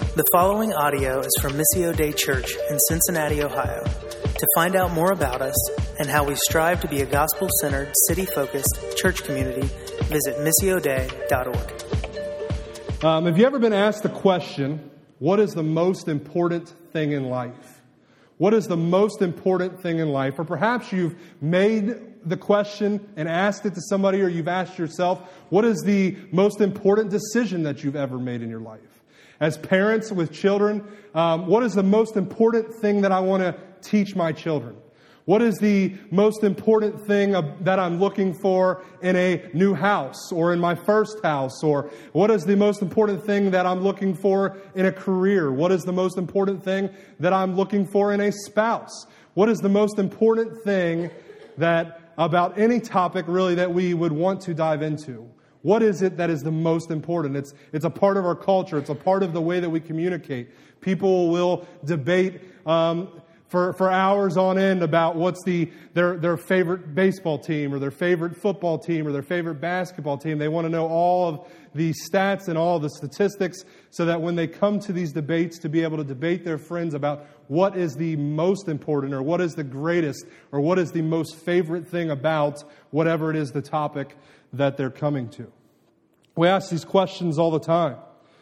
The following audio is from Missio Dei Church in Cincinnati, Ohio. To find out more about us and how we strive to be a gospel-centered, city-focused church community, visit missiodei.org. Have you ever been asked the question, what is the most important thing in life? What is the most important thing in life? Or perhaps you've made the question and asked it to somebody, or you've asked yourself, what is the most important decision that you've ever made in your life? As parents with children, what is the most important thing that I want to teach my children? What is the most important thing that I'm looking for in a new house or in my first house? Or what is the most important thing that I'm looking for in a career? What is the most important thing that I'm looking for in a spouse? What is the most important thing that about any topic really that we would want to dive into? What is it that is the most important? It's a part of our culture. It's a part of the way that we communicate. People will debate for hours on end about what's their favorite baseball team or their favorite football team or their favorite basketball team. They want to know all of the stats and all of the statistics so that when they come to these debates to be able to debate their friends about what is the most important or what is the greatest or what is the most favorite thing about whatever it is the topic that they're coming to. We ask these questions all the time.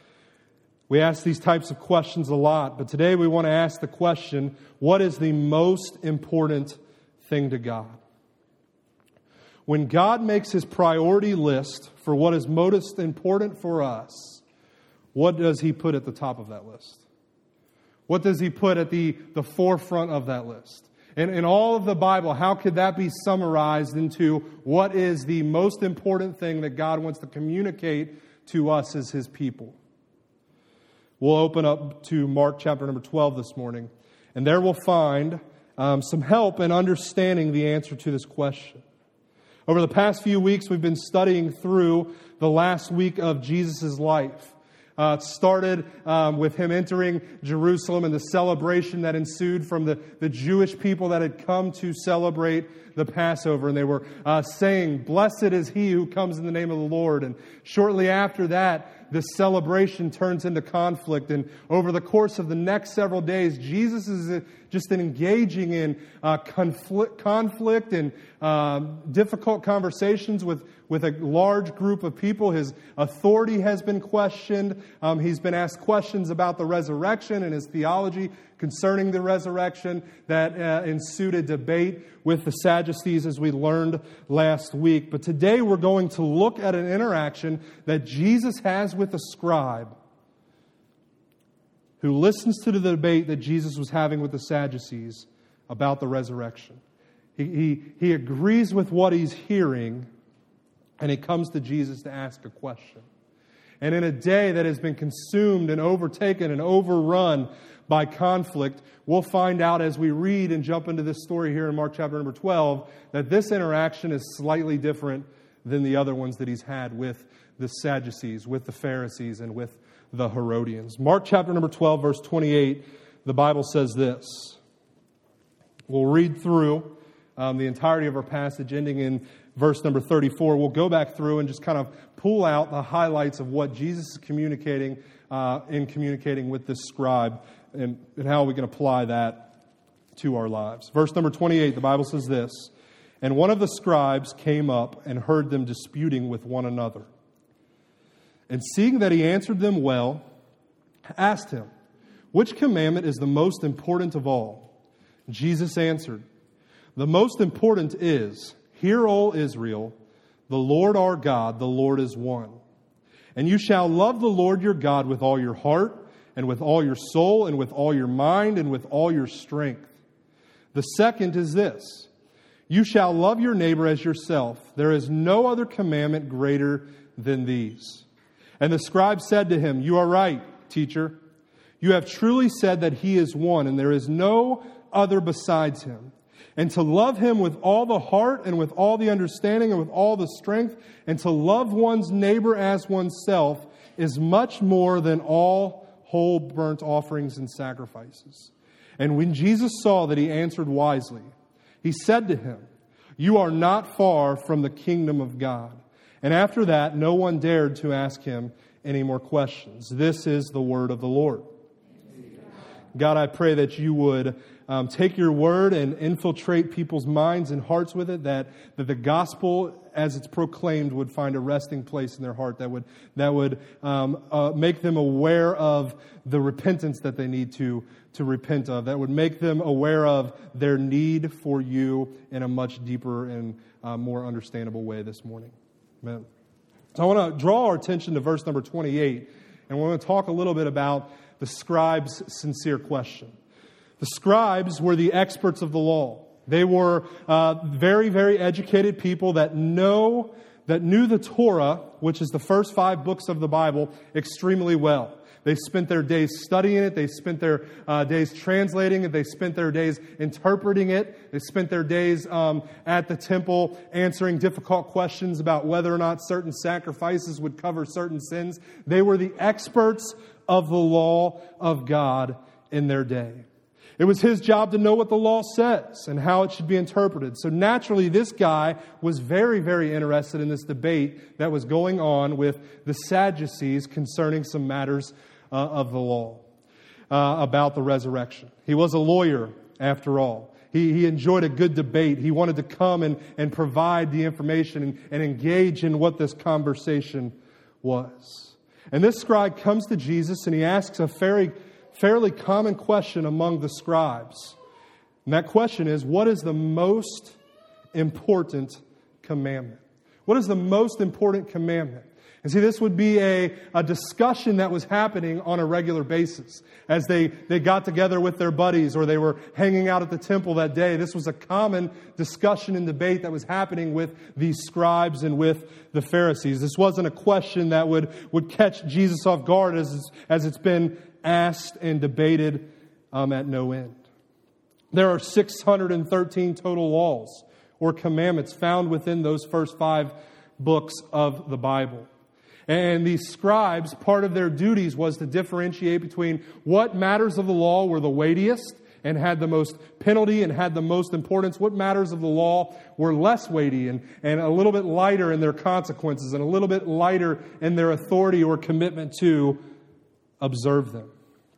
We ask these types of questions a lot, but today we want to ask the question, what is the most important thing to God? When God makes His priority list for what is most important for us, what does He put at the top of that list? What does He put at the forefront of that list? And in all of the Bible, how could that be summarized into what is the most important thing that God wants to communicate to us as His people? We'll open up to Mark chapter number 12 this morning, and there we'll find some help in understanding the answer to this question. Over the past few weeks, we've been studying through the last week of Jesus' life. It started with Him entering Jerusalem and the celebration that ensued from the Jewish people that had come to celebrate the Passover. And they were saying, "Blessed is He who comes in the name of the Lord." And shortly after that, this celebration turns into conflict. And over the course of the next several days, Jesus is just engaging in conflict and difficult conversations with a large group of people. His authority has been questioned. He's been asked questions about the resurrection and his theology concerning the resurrection that ensued a debate with the Sadducees, as we learned last week. But today we're going to look at an interaction that Jesus has with a scribe who listens to the debate that Jesus was having with the Sadducees about the resurrection. He agrees with what he's hearing, and he comes to Jesus to ask a question. And in a day that has been consumed and overtaken and overrun by conflict, we'll find out as we read and jump into this story here in Mark chapter number 12, that this interaction is slightly different than the other ones that he's had with the Sadducees, with the Pharisees, and with the Herodians. Mark chapter number 12, verse 28, the Bible says this. We'll read through the entirety of our passage, ending in verse number 34. We'll go back through and just kind of pull out the highlights of what Jesus is communicating in communicating with this scribe and how we can apply that to our lives. Verse number 28, the Bible says this, "And one of the scribes came up and heard them disputing with one another. And seeing that he answered them well, asked him, 'Which commandment is the most important of all?' Jesus answered, 'The most important is, Hear, O Israel, the Lord our God, the Lord is one. And you shall love the Lord your God with all your heart, and with all your soul, and with all your mind, and with all your strength. The second is this, you shall love your neighbor as yourself. There is no other commandment greater than these.' And the scribe said to him, 'You are right, teacher. You have truly said that He is one, and there is no other besides Him. And to love Him with all the heart and with all the understanding and with all the strength, and to love one's neighbor as oneself is much more than all whole burnt offerings and sacrifices.' And when Jesus saw that he answered wisely, He said to him, 'You are not far from the kingdom of God.' And after that, no one dared to ask him any more questions." This is the word of the Lord. God, I pray that you would take your word and infiltrate people's minds and hearts with it, that the gospel as it's proclaimed would find a resting place in their heart, that would make them aware of the repentance that they need to repent of, that would make them aware of their need for you in a much deeper and more understandable way this morning. Amen. So I want to draw our attention to verse number 28, and we're going to talk a little bit about the scribe's sincere question. The scribes were the experts of the law. They were very, very educated people that knew the Torah, which is the first 5 books of the Bible, extremely well. They spent their days studying it. They spent their days translating it. They spent their days interpreting it. They spent their days at the temple answering difficult questions about whether or not certain sacrifices would cover certain sins. They were the experts of the law of God in their day. It was his job to know what the law says and how it should be interpreted. So naturally, this guy was very, very interested in this debate that was going on with the Sadducees concerning some matters of the law about the resurrection. He was a lawyer, after all. He enjoyed a good debate. He wanted to come and provide the information and engage in what this conversation was. And this scribe comes to Jesus and he asks a fairly common question among the scribes. And that question is, what is the most important commandment? What is the most important commandment? And see, this would be a discussion that was happening on a regular basis. As they got together with their buddies or they were hanging out at the temple that day, this was a common discussion and debate that was happening with these scribes and with the Pharisees. This wasn't a question that would catch Jesus off guard as it's been asked and debated at no end. There are 613 total laws or commandments found within those first 5 books of the Bible. And these scribes, part of their duties was to differentiate between what matters of the law were the weightiest and had the most penalty and had the most importance, what matters of the law were less weighty and a little bit lighter in their consequences and a little bit lighter in their authority or commitment to observe them.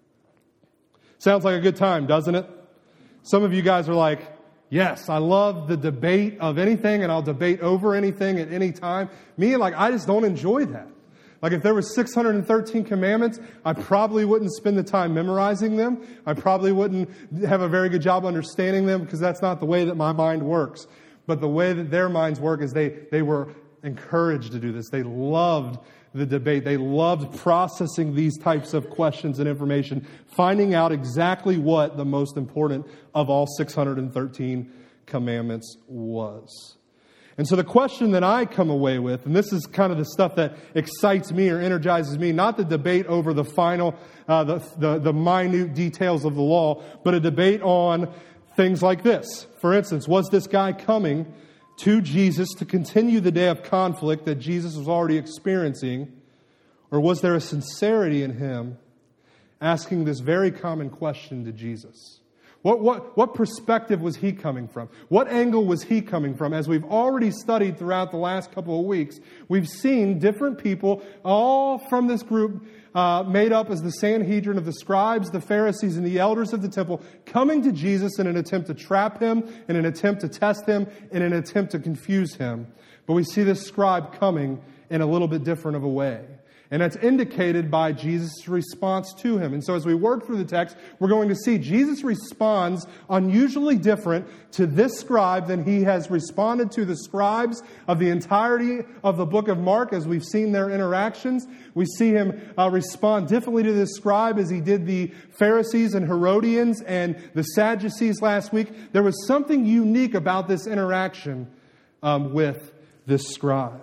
Sounds like a good time, doesn't it? Some of you guys are like, yes, I love the debate of anything and I'll debate over anything at any time. Me, I just don't enjoy that. If there were 613 commandments, I probably wouldn't spend the time memorizing them. I probably wouldn't have a very good job understanding them because that's not the way that my mind works. But the way that their minds work is they were encouraged to do this. They loved the debate. They loved processing these types of questions and information, finding out exactly what the most important of all 613 commandments was. And so the question that I come away with, and this is kind of the stuff that excites me or energizes me, not the debate over the final, the minute details of the law, but a debate on things like this. For instance, was this guy coming to Jesus to continue the day of conflict that Jesus was already experiencing? Or was there a sincerity in him asking this very common question to Jesus? What perspective was he coming from? What angle was he coming from? As we've already studied throughout the last couple of weeks, we've seen different people, all from this group made up as the Sanhedrin of the scribes, the Pharisees, and the elders of the temple, coming to Jesus in an attempt to trap him, in an attempt to test him, in an attempt to confuse him. But we see this scribe coming in a little bit different of a way. And that's indicated by Jesus' response to him. And so as we work through the text, we're going to see Jesus responds unusually different to this scribe than he has responded to the scribes of the entirety of the book of Mark as we've seen their interactions. We see him respond differently to this scribe as he did the Pharisees and Herodians and the Sadducees last week. There was something unique about this interaction with this scribe.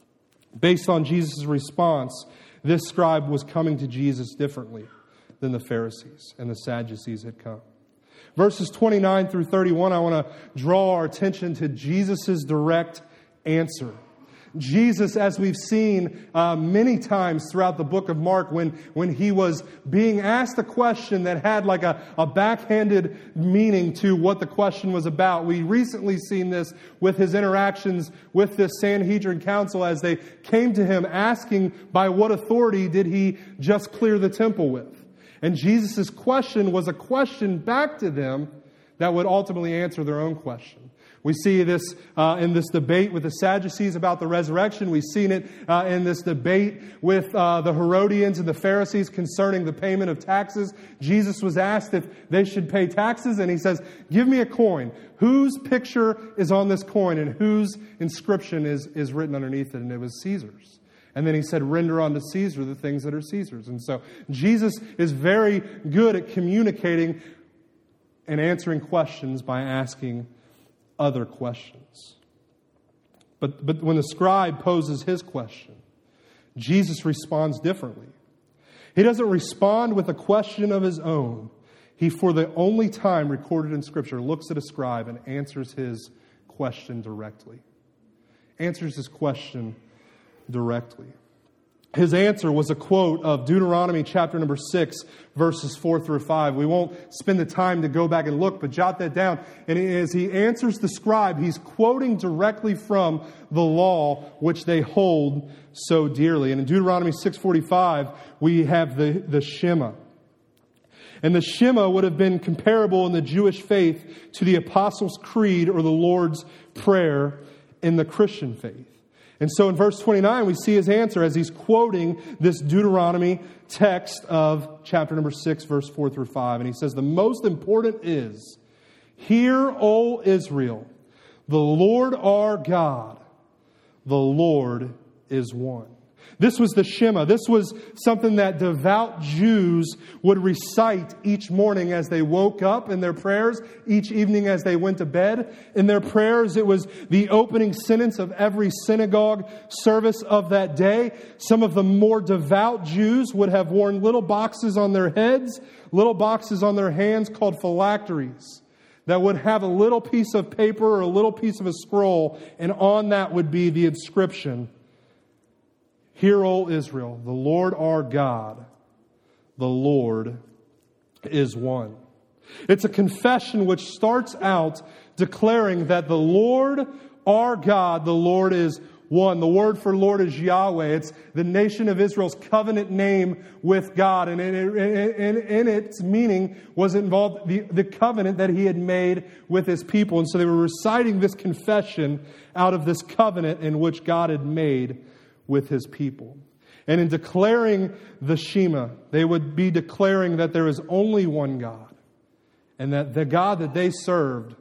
Based on Jesus' response, this scribe was coming to Jesus differently than the Pharisees and the Sadducees had come. Verses 29 through 31, I want to draw our attention to Jesus' direct answer. Jesus, as we've seen many times throughout the book of Mark, when he was being asked a question that had like a backhanded meaning to what the question was about. We recently seen this with his interactions with this Sanhedrin council as they came to him asking by what authority did he just clear the temple with. And Jesus' question was a question back to them that would ultimately answer their own question. We see this in this debate with the Sadducees about the resurrection. We've seen it in this debate with the Herodians and the Pharisees concerning the payment of taxes. Jesus was asked if they should pay taxes, and he says, "Give me a coin. Whose picture is on this coin and whose inscription is written underneath it?" And it was Caesar's. And then he said, "Render unto Caesar the things that are Caesar's." And so Jesus is very good at communicating and answering questions by asking other questions. But when the scribe poses his question, Jesus responds differently. He doesn't respond with a question of his own. He, for the only time recorded in Scripture, looks at a scribe and answers his question directly. Answers his question directly. His answer was a quote of Deuteronomy chapter number 6, verses 4 through 5. We won't spend the time to go back and look, but jot that down. And as he answers the scribe, he's quoting directly from the law which they hold so dearly. And in Deuteronomy 6:45, we have the Shema. And the Shema would have been comparable in the Jewish faith to the Apostles' Creed or the Lord's Prayer in the Christian faith. And so in verse 29, we see his answer as he's quoting this Deuteronomy text of chapter number 6, verse 4 through 5. And he says, "The most important is, hear, O Israel, the Lord our God, the Lord is one." This was the Shema. This was something that devout Jews would recite each morning as they woke up in their prayers, each evening as they went to bed. In their prayers, it was the opening sentence of every synagogue service of that day. Some of the more devout Jews would have worn little boxes on their heads, little boxes on their hands called phylacteries, that would have a little piece of paper or a little piece of a scroll, and on that would be the inscription, "Hear, O Israel, the Lord our God, the Lord is one." It's a confession which starts out declaring that the Lord our God, the Lord is one. The word for Lord is Yahweh. It's the nation of Israel's covenant name with God. And in its meaning was involved the covenant that he had made with his people. And so they were reciting this confession out of this covenant in which God had made with his people. And in declaring the Shema, they would be declaring that there is only one God, and that the God that they served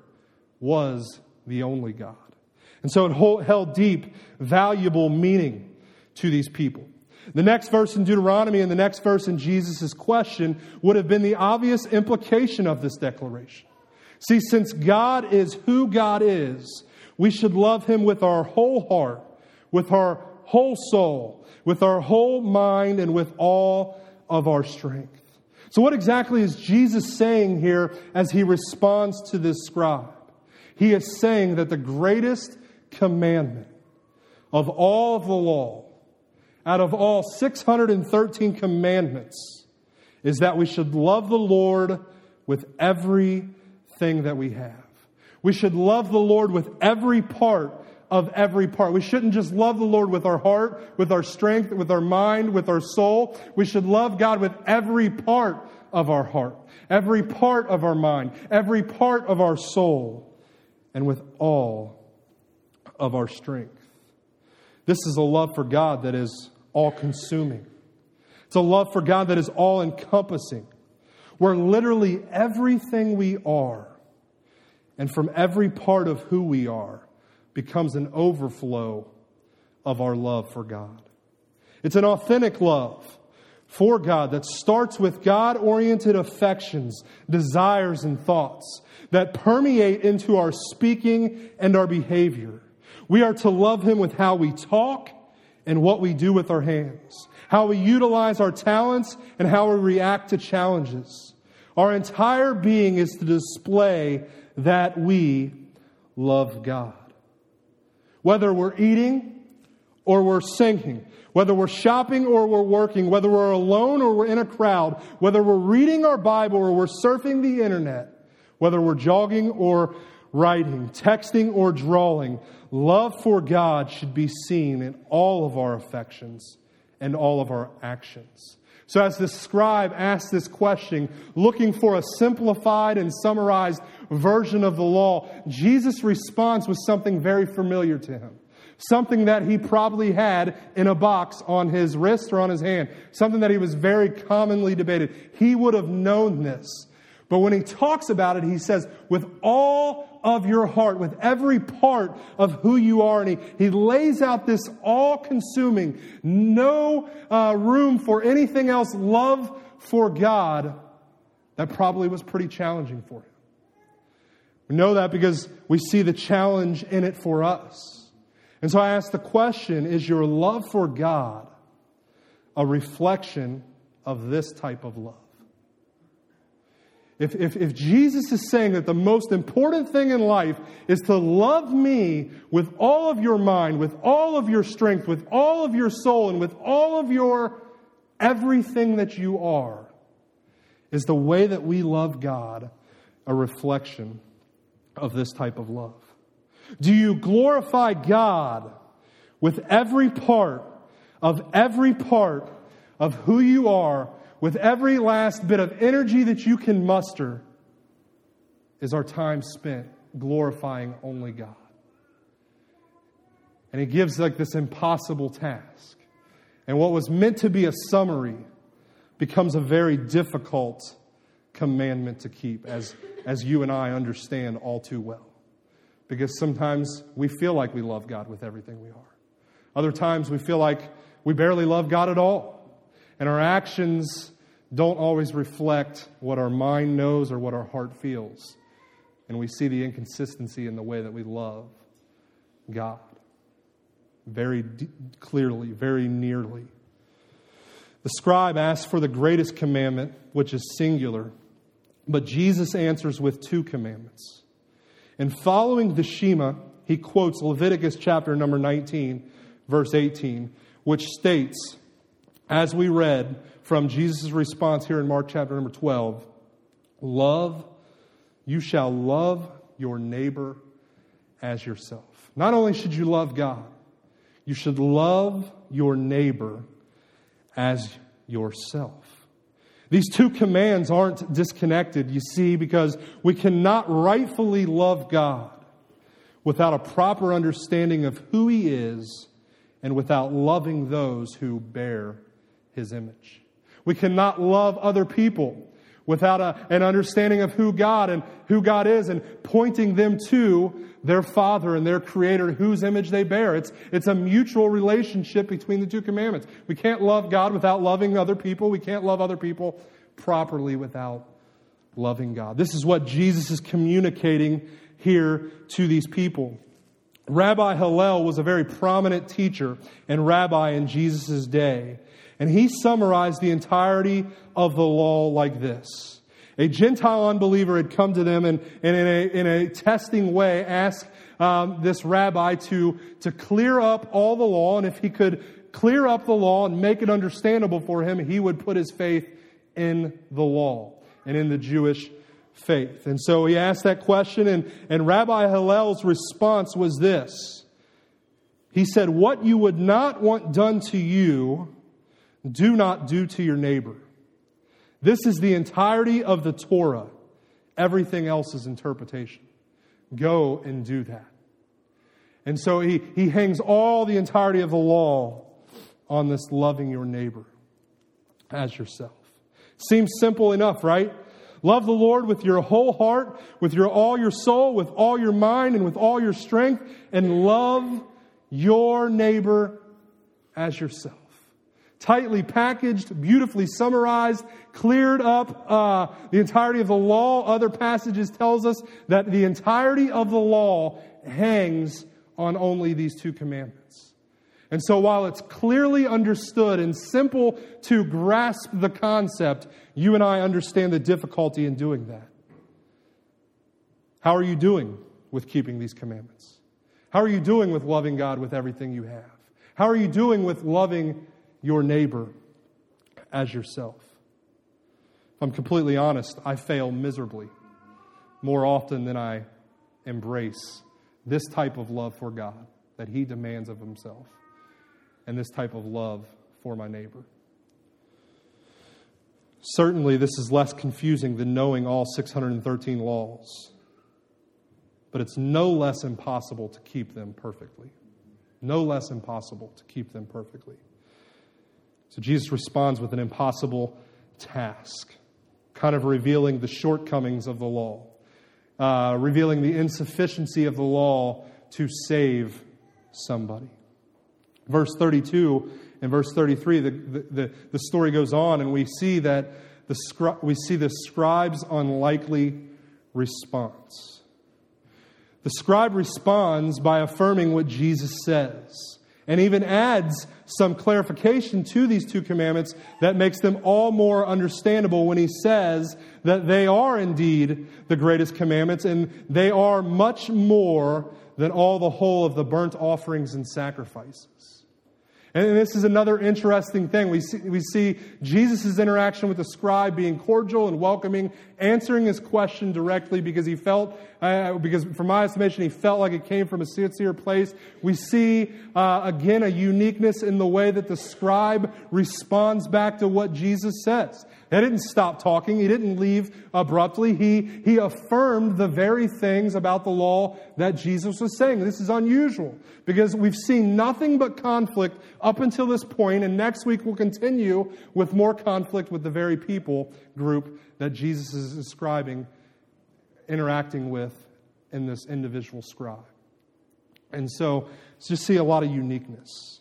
was the only God. And so it held deep, valuable meaning to these people. The next verse in Deuteronomy and the next verse in Jesus' question would have been the obvious implication of this declaration. See, since God is who God is, we should love him with our whole heart, with our whole soul, with our whole mind, and with all of our strength. So what exactly is Jesus saying here as he responds to this scribe? He is saying that the greatest commandment of all of the law, out of all 613 commandments, is that we should love the Lord with everything that we have. We should love the Lord with every part of every part. We shouldn't just love the Lord with our heart, with our strength, with our mind, with our soul. We should love God with every part of our heart, every part of our mind, every part of our soul, and with all of our strength. This is a love for God that is all-consuming. It's a love for God that is all-encompassing, where literally everything we are, and from every part of who we are, becomes an overflow of our love for God. It's an authentic love for God that starts with God-oriented affections, desires, and thoughts that permeate into our speaking and our behavior. We are to love him with how we talk and what we do with our hands, how we utilize our talents and how we react to challenges. Our entire being is to display that we love God. Whether we're eating or we're singing, whether we're shopping or we're working, whether we're alone or we're in a crowd, whether we're reading our Bible or we're surfing the internet, whether we're jogging or writing, texting or drawing, love for God should be seen in all of our affections and all of our actions. So as the scribe asked this question, looking for a simplified and summarized version of the law, Jesus' response was something very familiar to him. Something that he probably had in a box on his wrist or on his hand. Something that he was very commonly debated. He would have known this. But when he talks about it, he says, with all of your heart, with every part of who you are. And he lays out this all-consuming, no room for anything else, love for God that probably was pretty challenging for him. We know that because we see the challenge in it for us. And so I ask the question, is your love for God a reflection of this type of love? If Jesus is saying that the most important thing in life is to love me with all of your mind, with all of your strength, with all of your soul, and with all of your everything that you are, is the way that we love God a reflection of this type of love? Do you glorify God with every part of who you are, with every last bit of energy that you can muster? Is our time spent glorifying only God? And He gives like this impossible task. And what was meant to be a summary becomes a very difficult commandment to keep, as you and I understand all too well. Because sometimes we feel like we love God with everything we are. Other times we feel like we barely love God at all. And our actions don't always reflect what our mind knows or what our heart feels. And we see the inconsistency in the way that we love God. Very clearly, very nearly. The scribe asks for the greatest commandment, which is singular. But Jesus answers with two commandments. And following the Shema, he quotes Leviticus chapter number 19, verse 18, which states, as we read from Jesus' response here in Mark chapter number 12, you shall love your neighbor as yourself. Not only should you love God, you should love your neighbor as yourself. These two commands aren't disconnected, you see, because we cannot rightfully love God without a proper understanding of who He is and without loving those who bear His image. We cannot love other people without an understanding of who God is and pointing them to their Father and their Creator, whose image they bear. It's a mutual relationship between the two commandments. We can't love God without loving other people. We can't love other people properly without loving God. This is what Jesus is communicating here to these people. Rabbi Hillel was a very prominent teacher and rabbi in Jesus' day. And he summarized the entirety of the law like this. A Gentile unbeliever had come to them and in a testing way asked this rabbi to clear up all the law. And if he could clear up the law and make it understandable for him, he would put his faith in the law and in the Jewish faith. And so he asked that question, and Rabbi Hillel's response was this. He said, "What you would not want done to you, do not do to your neighbor." This is the entirety of the Torah. Everything else is interpretation. Go and do that. And so he hangs all the entirety of the law on this loving your neighbor as yourself. Seems simple enough, right? Love the Lord with your whole heart, with all your soul, with all your mind, and with all your strength, and love your neighbor as yourself. Tightly packaged, beautifully summarized, cleared up the entirety of the law. Other passages tells us that the entirety of the law hangs on only these two commandments. And so while it's clearly understood and simple to grasp the concept, you and I understand the difficulty in doing that. How are you doing with keeping these commandments? How are you doing with loving God with everything you have? How are you doing with loving your neighbor as yourself? If I'm completely honest, I fail miserably more often than I embrace this type of love for God that He demands of Himself, and this type of love before my neighbor. Certainly, this is less confusing than knowing all 613 laws, but it's no less impossible to keep them perfectly. No less impossible to keep them perfectly. So Jesus responds with an impossible task, kind of revealing the shortcomings of the law, revealing the insufficiency of the law to save somebody. Verse 32 and verse 33, the story goes on, and we see that the scribe's unlikely response. The scribe responds by affirming what Jesus says, and even adds some clarification to these two commandments that makes them all more understandable when he says that they are indeed the greatest commandments, and they are much more than all the whole of the burnt offerings and sacrifices. And this is another interesting thing. We see Jesus' interaction with the scribe being cordial and welcoming, answering his question directly because he felt, because from my estimation, he felt like it came from a sincere place. We see, again, a uniqueness in the way that the scribe responds back to what Jesus says. He didn't stop talking. He didn't leave abruptly. He affirmed the very things about the law that Jesus was saying. This is unusual because we've seen nothing but conflict up until this point, and next week we'll continue with more conflict with the very people group that Jesus is describing, interacting with in this individual scribe. And so just see a lot of uniqueness.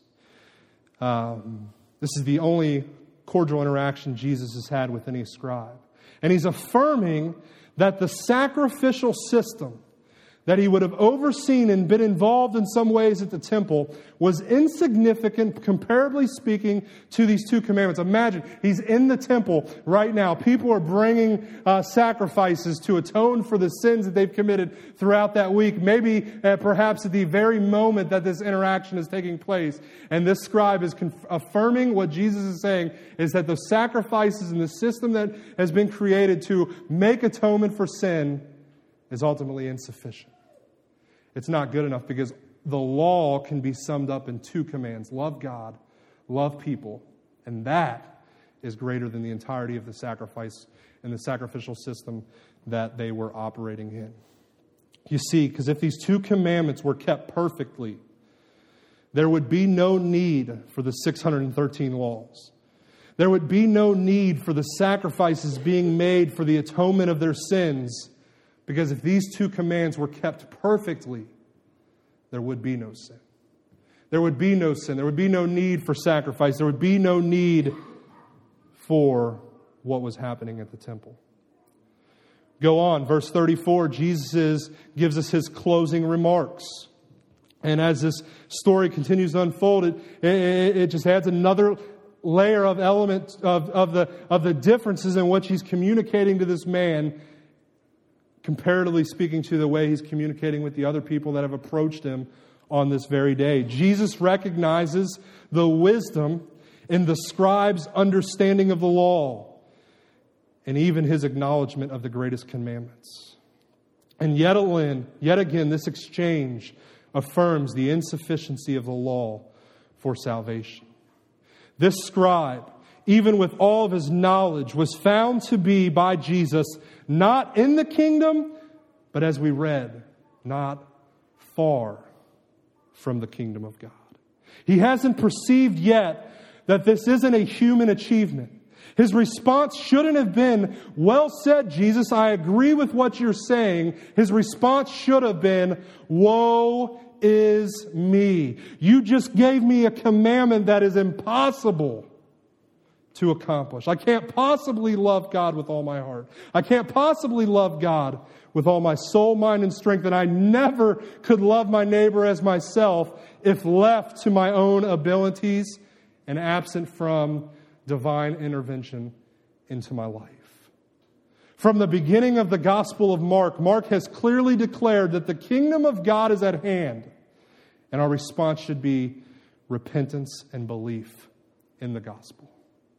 This is the only cordial interaction Jesus has had with any scribe. And he's affirming that the sacrificial system that he would have overseen and been involved in some ways at the temple was insignificant, comparably speaking, to these two commandments. Imagine, he's in the temple right now. People are bringing sacrifices to atone for the sins that they've committed throughout that week. Maybe, perhaps at the very moment that this interaction is taking place. And this scribe is affirming what Jesus is saying, is that the sacrifices and the system that has been created to make atonement for sin is ultimately insufficient. It's not good enough because the law can be summed up in two commands. Love God, love people. And that is greater than the entirety of the sacrifice and the sacrificial system that they were operating in. You see, because if these two commandments were kept perfectly, there would be no need for the 613 laws. There would be no need for the sacrifices being made for the atonement of their sins. Because if these two commands were kept perfectly, there would be no sin. There would be no sin. There would be no need for sacrifice. There would be no need for what was happening at the temple. Go on, verse 34, Jesus gives us his closing remarks. And as this story continues to unfold, it just adds another layer of element of the differences in which he's communicating to this man, comparatively speaking to the way he's communicating with the other people that have approached him on this very day. Jesus recognizes the wisdom in the scribe's understanding of the law and even his acknowledgement of the greatest commandments. And yet again, this exchange affirms the insufficiency of the law for salvation. This scribe, even with all of his knowledge, was found to be by Jesus not in the kingdom, but as we read, not far from the kingdom of God. He hasn't perceived yet that this isn't a human achievement. His response shouldn't have been, "Well said, Jesus, I agree with what you're saying." His response should have been, "Woe is me. You just gave me a commandment that is impossible to accomplish. I can't possibly love God with all my heart. I can't possibly love God with all my soul, mind, and strength. And I never could love my neighbor as myself if left to my own abilities and absent from divine intervention into my life." From the beginning of the Gospel of Mark, Mark has clearly declared that the kingdom of God is at hand. And our response should be repentance and belief in the gospel.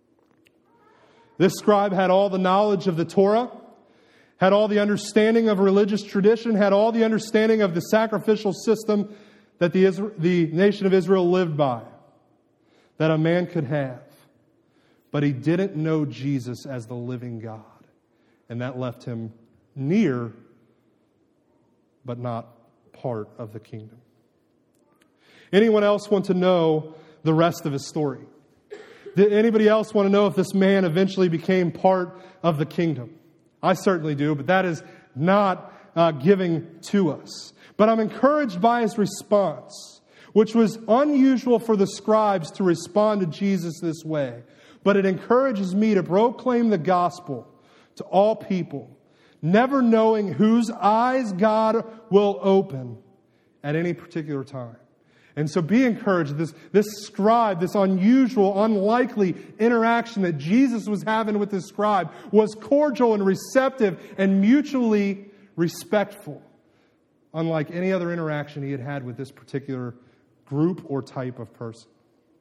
This scribe had all the knowledge of the Torah, had all the understanding of religious tradition, had all the understanding of the sacrificial system that the nation of Israel lived by. that a man could have, but he didn't know Jesus as the living God. And that left him near, but not part of the kingdom. Anyone else want to know the rest of his story? Did anybody else want to know if this man eventually became part of the kingdom? I certainly do, but that is not giving to us. But I'm encouraged by his response, which was unusual for the scribes to respond to Jesus this way. But it encourages me to proclaim the gospel to all people, never knowing whose eyes God will open at any particular time. And so be encouraged. This scribe, this unusual, unlikely interaction that Jesus was having with this scribe was cordial and receptive and mutually respectful, unlike any other interaction he had had with this particular group or type of person.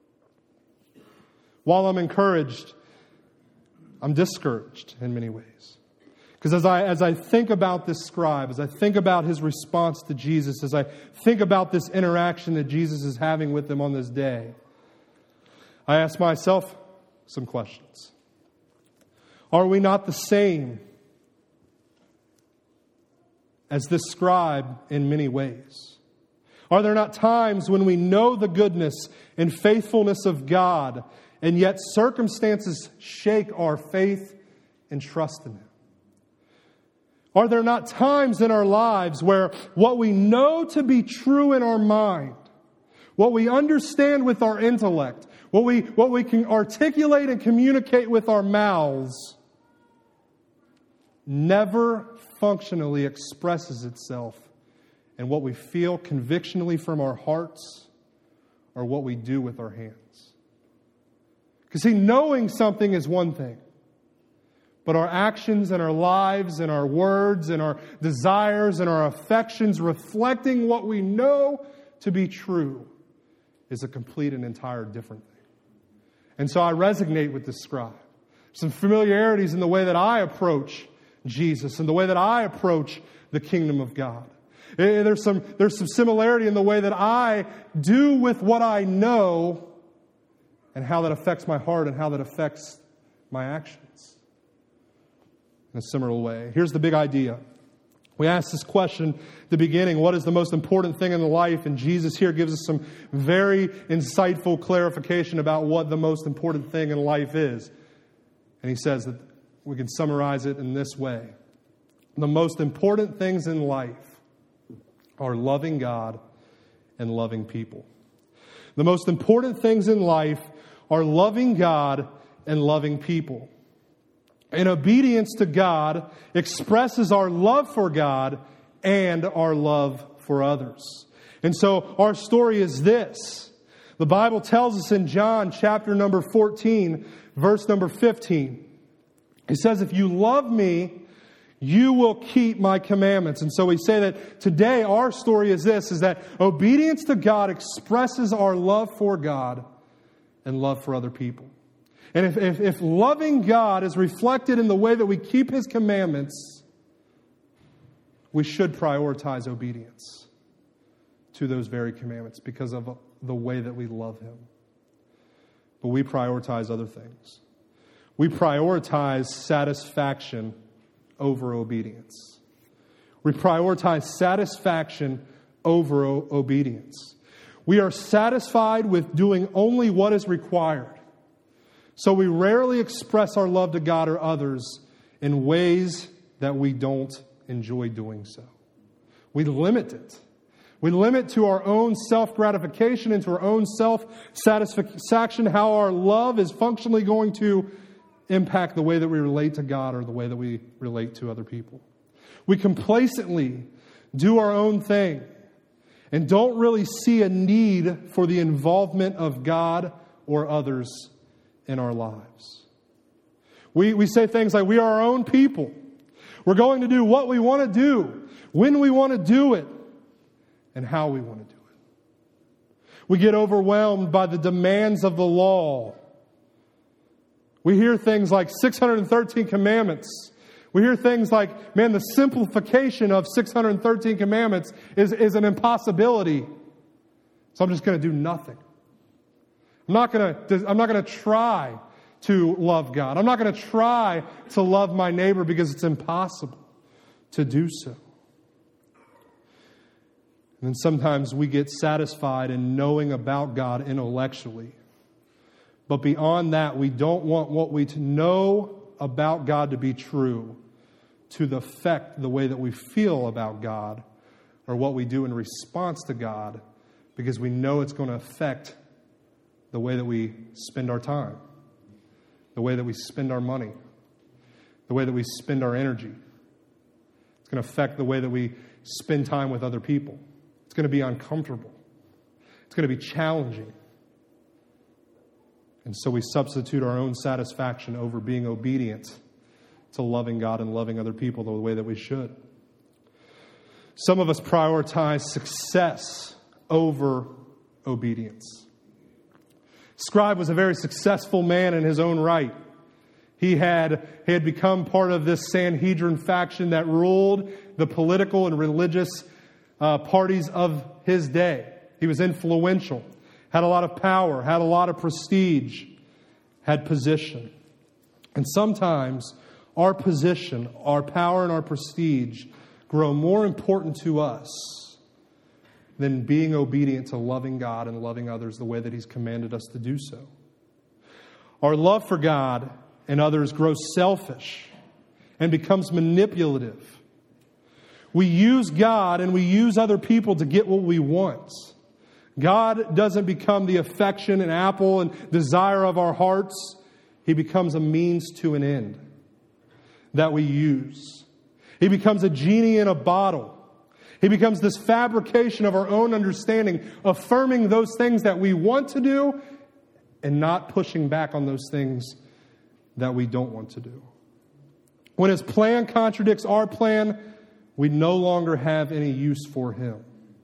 While I'm encouraged, I'm discouraged in many ways. Because as I think about this scribe, as I think about his response to Jesus, as I think about this interaction that Jesus is having with them on this day, I ask myself some questions. Are we not the same as this scribe in many ways? Are there not times when we know the goodness and faithfulness of God, and yet circumstances shake our faith and trust in Him? Are there not times in our lives where what we know to be true in our mind, what we understand with our intellect, what we can articulate and communicate with our mouths, never functionally expresses itself in what we feel convictionally from our hearts or what we do with our hands? Because see, knowing something is one thing. But our actions and our lives and our words and our desires and our affections reflecting what we know to be true is a complete and entire different thing. And so I resonate with this scribe. Some familiarities in the way that I approach Jesus and the way that I approach the kingdom of God. There's some similarity in the way that I do with what I know and how that affects my heart and how that affects my actions. In a similar way. Here's the big idea. We asked this question at the beginning, what is the most important thing in life? And Jesus here gives us some very insightful clarification about what the most important thing in life is. And He says that we can summarize it in this way. The most important things in life are loving God and loving people. The most important things in life are loving God and loving people. And obedience to God expresses our love for God and our love for others. And so our story is this. The Bible tells us in John chapter number 14, verse number 15. It says, if you love me, you will keep my commandments. And so we say that today our story is this, is that obedience to God expresses our love for God and love for other people. And if loving God is reflected in the way that we keep His commandments, we should prioritize obedience to those very commandments because of the way that we love Him. But we prioritize other things. We prioritize satisfaction over obedience. We prioritize satisfaction over obedience. We are satisfied with doing only what is required. So we rarely express our love to God or others in ways that we don't enjoy doing so. We limit it. We limit to our own self-gratification and to our own self-satisfaction how our love is functionally going to impact the way that we relate to God or the way that we relate to other people. We complacently do our own thing and don't really see a need for the involvement of God or others in our lives. We say things like, we are our own people. We're going to do what we want to do, when we want to do it, and how we want to do it. We get overwhelmed by the demands of the law. We hear things like 613 commandments. We hear things like, man, the simplification of 613 commandments is an impossibility. So I'm just going to do nothing. I'm not going to try to love God. I'm not going to try to love my neighbor because it's impossible to do so. And then sometimes we get satisfied in knowing about God intellectually. But beyond that, we don't want what we know about God to be true to affect the way that we feel about God or what we do in response to God, because we know it's going to affect the way that we spend our time, the way that we spend our money, the way that we spend our energy. It's going to affect the way that we spend time with other people. It's going to be uncomfortable. It's going to be challenging. And so we substitute our own satisfaction over being obedient to loving God and loving other people the way that we should. Some of us prioritize success over obedience. Scribe was a very successful man in his own right. He had become part of this Sanhedrin faction that ruled the political and religious parties of his day. He was influential, had a lot of power, had a lot of prestige, had position. And sometimes our position, our power, and our prestige grow more important to us than being obedient to loving God and loving others the way that He's commanded us to do so. Our love for God and others grows selfish and becomes manipulative. We use God and we use other people to get what we want. God doesn't become the affection and apple and desire of our hearts. He becomes a means to an end that we use. He becomes a genie in a bottle. He becomes this fabrication of our own understanding, affirming those things that we want to do and not pushing back on those things that we don't want to do. When His plan contradicts our plan, we no longer have any use for Him.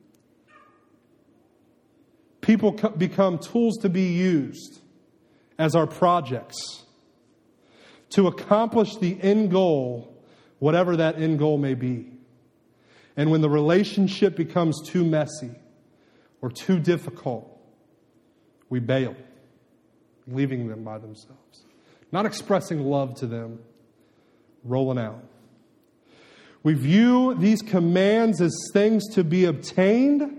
People become tools to be used as our projects to accomplish the end goal, whatever that end goal may be. And when the relationship becomes too messy or too difficult, we bail, leaving them by themselves, not expressing love to them, rolling out. We view these commands as things to be obtained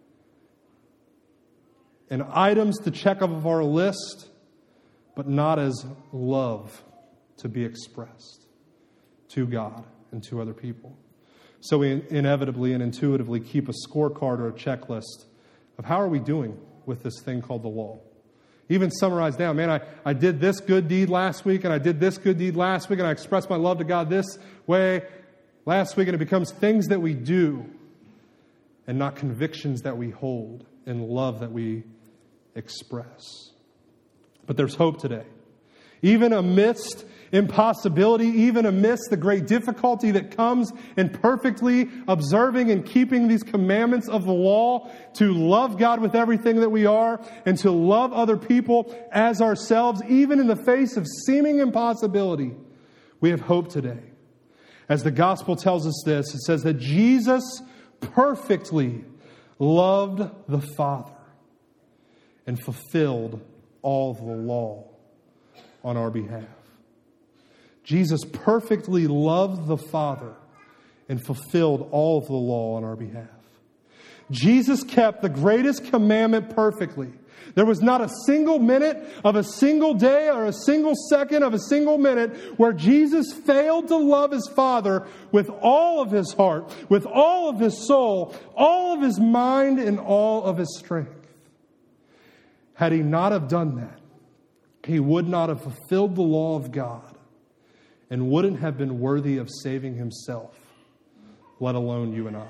and items to check off our list, but not as love to be expressed to God and to other people. So we inevitably and intuitively keep a scorecard or a checklist of how are we doing with this thing called the law. Even summarize down, man, I did this good deed last week, and I did this good deed last week, and I expressed my love to God this way last week, and it becomes things that we do and not convictions that we hold and love that we express. But there's hope today. Even amidst impossibility, even amidst the great difficulty that comes in perfectly observing and keeping these commandments of the law, to love God with everything that we are and to love other people as ourselves, even in the face of seeming impossibility, we have hope today. As the gospel tells us this, it says that Jesus perfectly loved the Father and fulfilled all of the law on our behalf. Jesus perfectly loved the Father and fulfilled all of the law on our behalf. Jesus kept the greatest commandment perfectly. There was not a single minute of a single day or a single second of a single minute where Jesus failed to love His Father with all of His heart, with all of His soul, all of His mind, and all of His strength. Had He not have done that, He would not have fulfilled the law of God and wouldn't have been worthy of saving Himself, let alone you and I.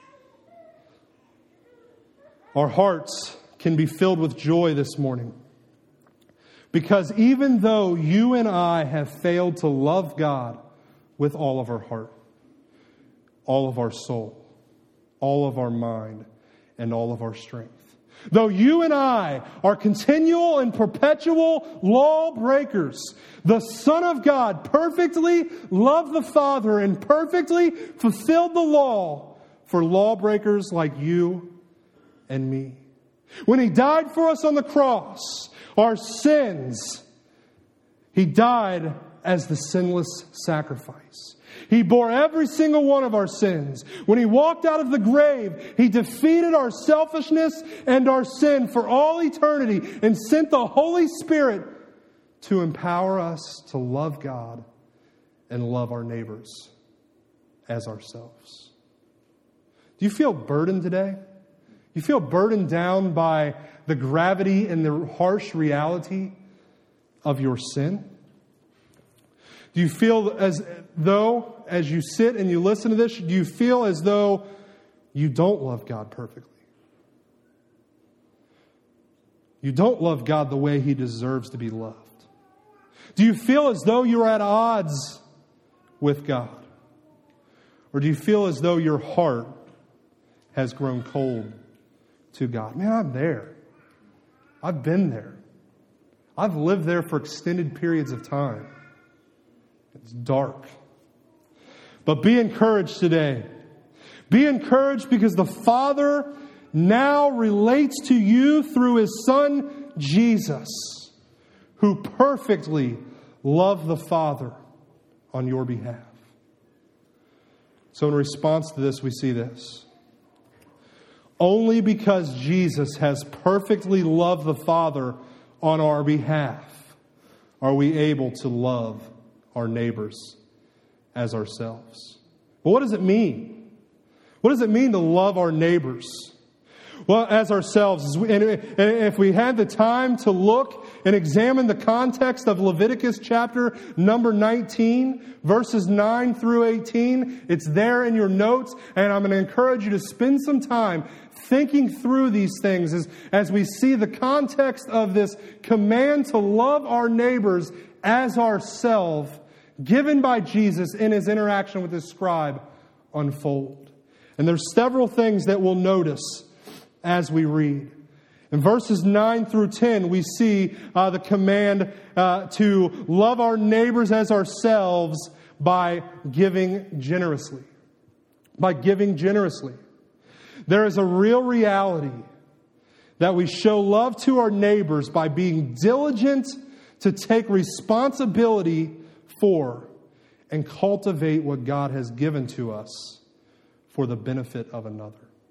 Our hearts can be filled with joy this morning because even though you and I have failed to love God with all of our heart, all of our soul, all of our mind, and all of our strength, though you and I are continual and perpetual lawbreakers, the Son of God perfectly loved the Father and perfectly fulfilled the law for lawbreakers like you and me. When He died for us on the cross, our sins, He died as the sinless sacrifice. He bore every single one of our sins. When He walked out of the grave, He defeated our selfishness and our sin for all eternity and sent the Holy Spirit to empower us to love God and love our neighbors as ourselves. Do you feel burdened today? You feel burdened down by the gravity and the harsh reality of your sin? Do you feel as though, as you sit and you listen to this, do you feel as though you don't love God perfectly? You don't love God the way He deserves to be loved. Do you feel as though you're at odds with God? Or do you feel as though your heart has grown cold to God? Man, I'm there. I've been there. I've lived there for extended periods of time. It's dark. But be encouraged today. Be encouraged because the Father now relates to you through His Son, Jesus, who perfectly loved the Father on your behalf. So in response to this, we see this. Only because Jesus has perfectly loved the Father on our behalf are we able to love our neighbors as ourselves. But what does it mean? What does it mean to love our neighbors? Well, as ourselves, and if we had the time to look and examine the context of Leviticus chapter number 19, verses 9 through 18, it's there in your notes, and I'm going to encourage you to spend some time thinking through these things as we see the context of this command to love our neighbors as ourselves, given by Jesus in His interaction with His scribe, unfold. And there's several things that we'll notice as we read. In verses 9 through 10, we see the command to love our neighbors as ourselves by giving generously. By giving generously. There is a real reality that we show love to our neighbors by being diligent to take responsibility for and cultivate what God has given to us for the benefit of another.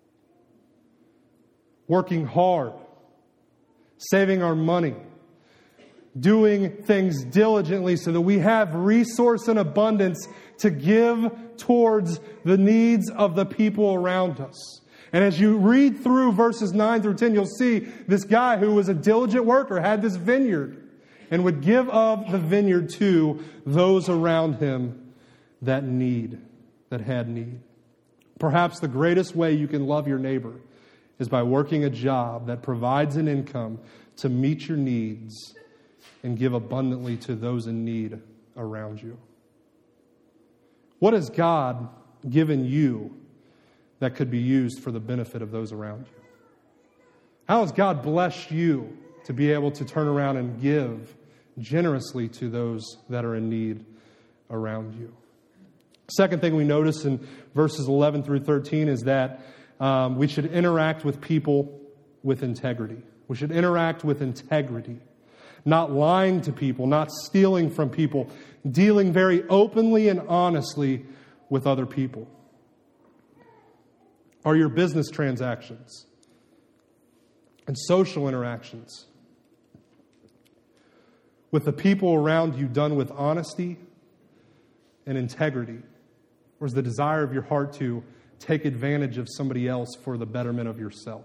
Working hard, saving our money, doing things diligently so that we have resource and abundance to give towards the needs of the people around us. And as you read through verses 9 through 10, you'll see this guy who was a diligent worker, had this vineyard, and would give of the vineyard to those around him that had need. Perhaps the greatest way you can love your neighbor is by working a job that provides an income to meet your needs and give abundantly to those in need around you. What has God given you that could be used for the benefit of those around you? How has God blessed you to be able to turn around and give generously to those that are in need around you? Second thing we notice in verses 11 through 13 is that we should interact with people with integrity. We should interact with integrity. Not lying to people, not stealing from people, dealing very openly and honestly with other people. Are your business transactions and social interactions with the people around you done with honesty and integrity? Or is the desire of your heart to take advantage of somebody else for the betterment of yourself?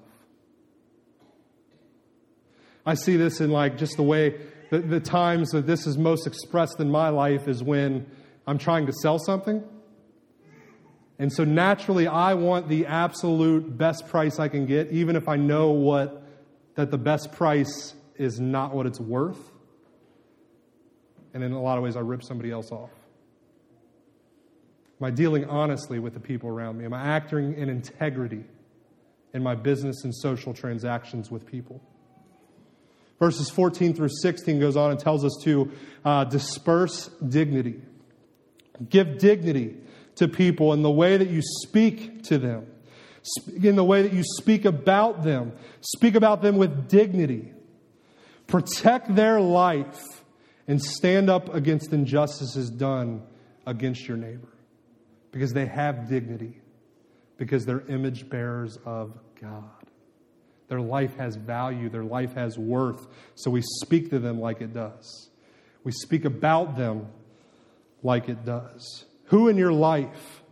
I see this in just the way, the times that this is most expressed in my life is when I'm trying to sell something. And so naturally I want the absolute best price I can get, even if I know that the best price is not what it's worth. And in a lot of ways I rip somebody else off. Am I dealing honestly with the people around me? Am I acting in integrity in my business and social transactions with people? Verses 14 through 16 goes on and tells us to disperse dignity. Give dignity to people in the way that you speak to them, in the way that you speak about them. Speak about them with dignity. Protect their life and stand up against injustices done against your neighbor. Because they have dignity. Because they're image bearers of God. Their life has value. Their life has worth. So we speak to them like it does. We speak about them like it does. Who in your life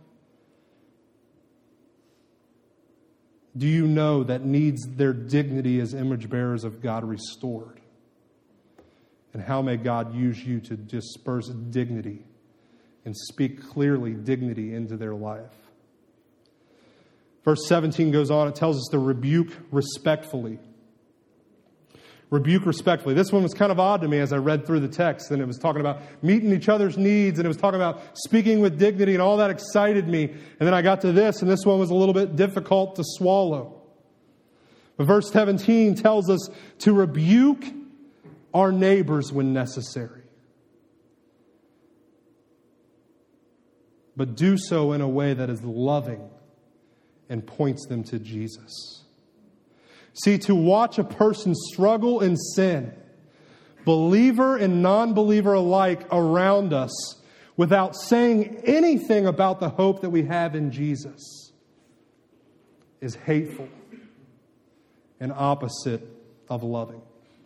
do you know that needs their dignity as image bearers of God restored? And how may God use you to disperse dignity and speak clearly dignity into their life? Verse 17 goes on. It tells us to rebuke respectfully. Rebuke respectfully. This one was kind of odd to me as I read through the text. And it was talking about meeting each other's needs. And it was talking about speaking with dignity. And all that excited me. And then I got to this. And this one was a little bit difficult to swallow. But verse 17 tells us to rebuke our neighbors when necessary. But do so in a way that is loving and points them to Jesus. See, to watch a person struggle in sin, believer and non-believer alike around us, without saying anything about the hope that we have in Jesus, is hateful and opposite of loving.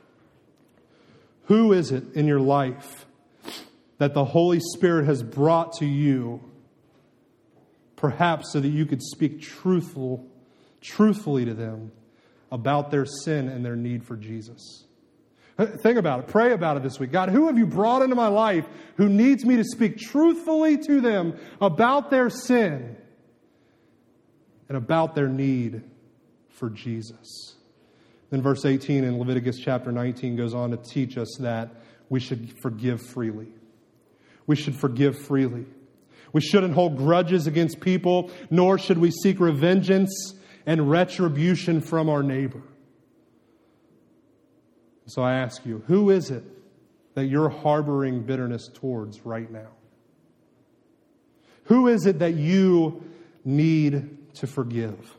Who is it in your life that the Holy Spirit has brought to you, perhaps so that you could speak truthfully to them about their sin and their need for Jesus? Think about it. Pray about it this week. God, who have you brought into my life who needs me to speak truthfully to them about their sin and about their need for Jesus? Then verse 18 in Leviticus chapter 19 goes on to teach us that we should forgive freely. We should forgive freely. We shouldn't hold grudges against people, nor should we seek revengeance and retribution from our neighbor. So I ask you, who is it that you're harboring bitterness towards right now? Who is it that you need to forgive?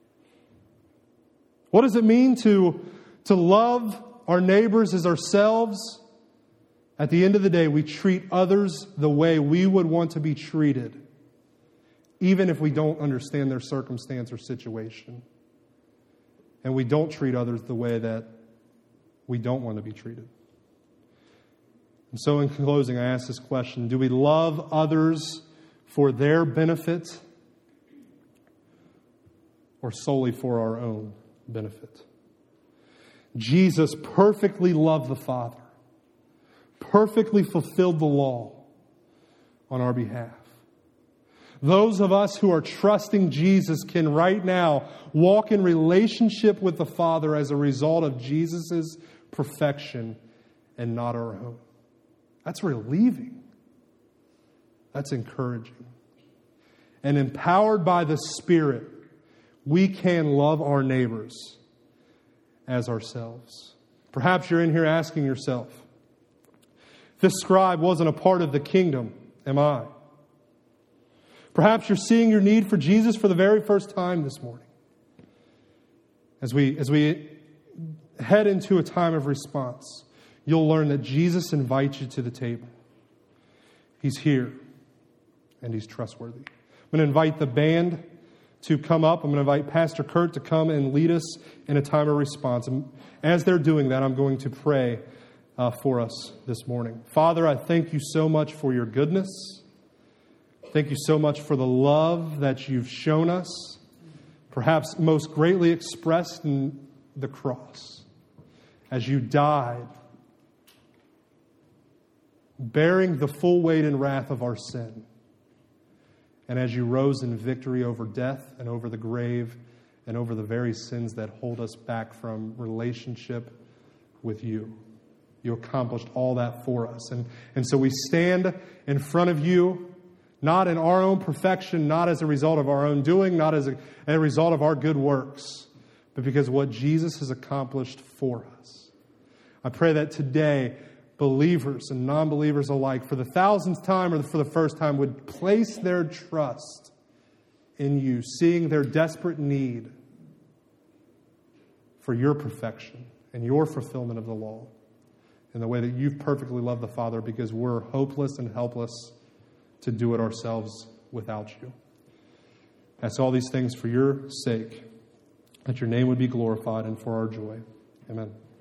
What does it mean to love our neighbors as ourselves? At the end of the day, we treat others the way we would want to be treated, even if we don't understand their circumstance or situation. And we don't treat others the way that we don't want to be treated. And so in closing, I ask this question: do we love others for their benefit or solely for our own benefit? Jesus perfectly loved the Father, perfectly fulfilled the law on our behalf. Those of us who are trusting Jesus can right now walk in relationship with the Father as a result of Jesus' perfection and not our own. That's relieving. That's encouraging. And empowered by the Spirit, we can love our neighbors as ourselves. Perhaps you're in here asking yourself, if this scribe wasn't a part of the kingdom, am I? Perhaps you're seeing your need for Jesus for the very first time this morning. As we head into a time of response, you'll learn that Jesus invites you to the table. He's here, and He's trustworthy. I'm going to invite the band to come up. I'm going to invite Pastor Kurt to come and lead us in a time of response. And as they're doing that, I'm going to pray for us this morning. Father, I thank you so much for your goodness. Thank you so much for the love that you've shown us, perhaps most greatly expressed in the cross, as you died, bearing the full weight and wrath of our sin, and as you rose in victory over death and over the grave and over the very sins that hold us back from relationship with you. You accomplished all that for us. And so we stand in front of you, not in our own perfection, not as a result of our own doing, not as a result of our good works, but because of what Jesus has accomplished for us. I pray that today, believers and non-believers alike, for the thousandth time or for the first time, would place their trust in you, seeing their desperate need for your perfection and your fulfillment of the law. in the way that you've perfectly loved the Father, because we're hopeless and helpless to do it ourselves without you. Ask all these things for your sake, that your name would be glorified and for our joy. Amen.